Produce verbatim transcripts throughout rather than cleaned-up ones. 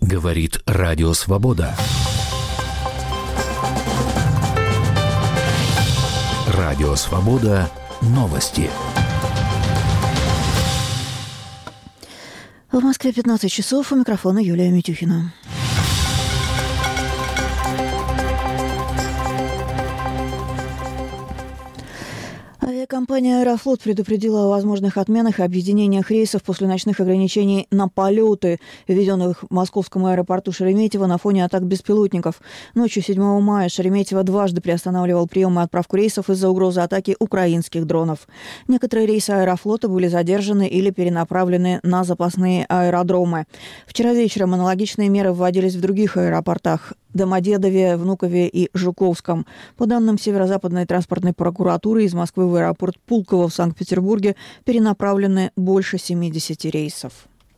Говорит Радио Свобода. Радио Свобода. Новости. В Москве пятнадцать часов. У микрофона Юлия Митюхина. Авиакомпания «Аэрофлот» предупредила о возможных отменах и объединениях рейсов после ночных ограничений на полеты, введенных в московском аэропорту Шереметьево на фоне атак беспилотников. Ночью седьмого мая Шереметьево дважды приостанавливал прием и отправку рейсов из-за угрозы атаки украинских дронов. Некоторые рейсы «Аэрофлота» были задержаны или перенаправлены на запасные аэродромы. Вчера вечером аналогичные меры вводились в других аэропортах – Домодедове, Внукове и Жуковском. По данным Северо-Западной транспортной прокуратуры, из Москвы в аэропорт Пулково в Санкт-Петербурге перенаправлены больше семидесяти рейсов.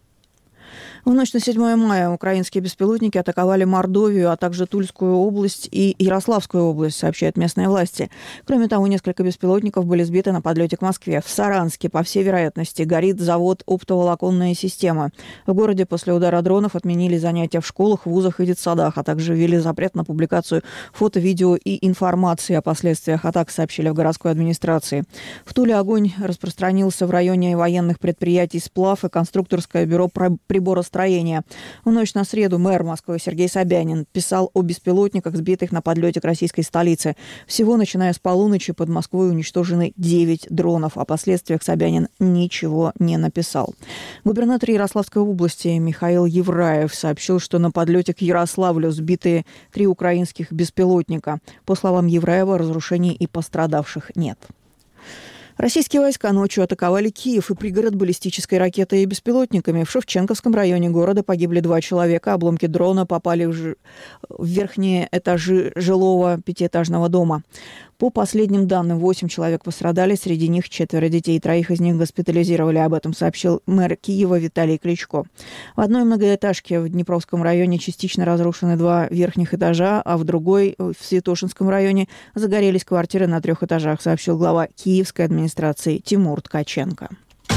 В ночь на седьмое мая украинские беспилотники атаковали Мордовию, а также Тульскую область и Ярославскую область, сообщают местные власти. Кроме того, несколько беспилотников были сбиты на подлете к Москве. В Саранске, по всей вероятности, горит завод «Оптоволоконная система». В городе после удара дронов отменили занятия в школах, вузах и детсадах, а также ввели запрет на публикацию фото, видео и информации о последствиях атак, сообщили в городской администрации. В Туле огонь распространился в районе военных предприятий «Сплав» и конструкторское бюро приборостроения. В ночь на среду мэр Москвы Сергей Собянин писал о беспилотниках, сбитых на подлете к российской столице. Всего, начиная с полуночи, под Москвой уничтожены девять дронов. О последствиях Собянин ничего не написал. Губернатор Ярославской области Михаил Евраев сообщил, что на подлете к Ярославлю сбиты три украинских беспилотника. По словам Евраева, разрушений и пострадавших нет. Российские войска ночью атаковали Киев и пригород баллистической ракетой и беспилотниками. В Шевченковском районе города погибли два человека. Обломки дрона попали в, ж... в верхние этажи жилого пятиэтажного дома. По последним данным, восемь человек пострадали, среди них четверо детей. Троих из них госпитализировали. Об этом сообщил мэр Киева Виталий Кличко. В одной многоэтажке в Днепровском районе частично разрушены два верхних этажа, а в другой, в Святошинском районе, загорелись квартиры на трех этажах, сообщил глава Киевской администрации Тимур Ткаченко.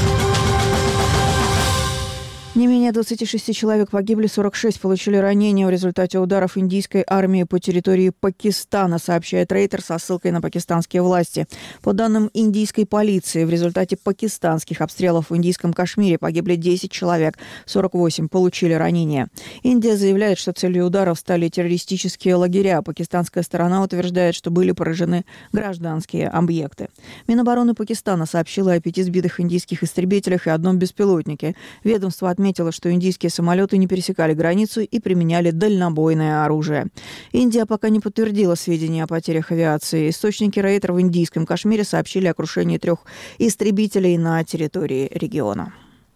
Не менее двадцати шести человек погибли, сорок шесть получили ранения в результате ударов индийской армии по территории Пакистана, сообщает Рейтер со ссылкой на пакистанские власти. По данным индийской полиции, в результате пакистанских обстрелов в индийском Кашмире погибли десять человек, сорок восемь получили ранения. Индия заявляет, что целью ударов стали террористические лагеря. Пакистанская сторона утверждает, что были поражены гражданские объекты. Минобороны Пакистана сообщила о пяти сбитых индийских истребителях и одном беспилотнике. Ведомство отметило, отметила, что индийские самолеты не пересекали границу и применяли дальнобойное оружие. Индия пока не подтвердила сведения о потерях авиации. Источники Рейтер в индийском Кашмире сообщили о крушении трех истребителей на территории региона.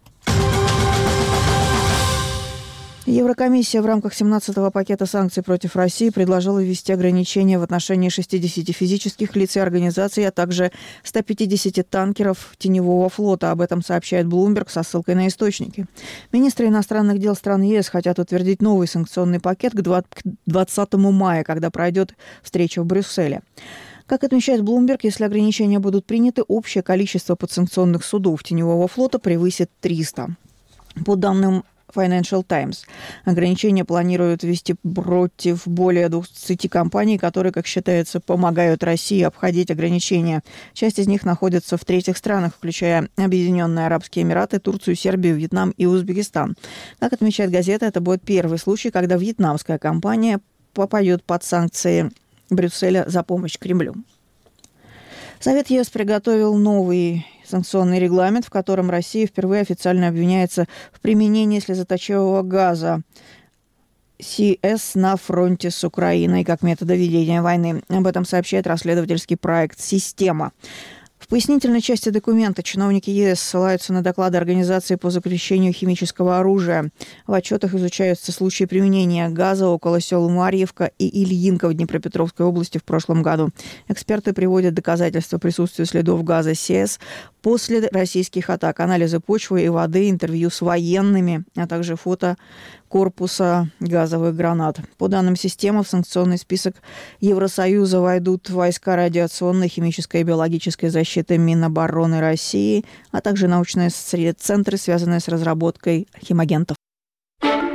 Еврокомиссия в рамках семнадцатого пакета санкций против России предложила ввести ограничения в отношении шестидесяти физических лиц и организаций, а также ста пятидесяти танкеров теневого флота. Об этом сообщает Bloomberg со ссылкой на источники. Министры иностранных дел стран ЕС хотят утвердить новый санкционный пакет к двадцатому мая, когда пройдет встреча в Брюсселе. Как отмечает Bloomberg, если ограничения будут приняты, общее количество подсанкционных судов теневого флота превысит триста. По данным Financial Times. Ограничения планируют ввести против более двадцати компаний, которые, как считается, помогают России обходить ограничения. Часть из них находится в третьих странах, включая Объединенные Арабские Эмираты, Турцию, Сербию, Вьетнам и Узбекистан. Как отмечает газета, это будет первый случай, когда вьетнамская компания попадет под санкции Брюсселя за помощь Кремлю. Совет ЕС приготовил новый санкционный регламент, в котором Россия впервые официально обвиняется в применении слезоточивого газа си эс на фронте с Украиной как метода ведения войны. Об этом сообщает расследовательский проект «Система». В пояснительной части документа чиновники ЕС ссылаются на доклады Организации по запрещению химического оружия. В отчетах изучаются случаи применения газа около сел Марьевка и Ильинка в Днепропетровской области в прошлом году. Эксперты приводят доказательства присутствия следов газа си эс после российских атак, анализы почвы и воды, интервью с военными, а также фото корпуса газовых гранат. По данным системы, в санкционный список Евросоюза войдут войска радиационной, химической и биологической защиты Минобороны России, а также научные центры, связанные с разработкой химагентов.